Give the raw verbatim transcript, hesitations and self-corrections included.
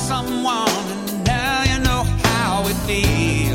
someone, and now you know how it feels.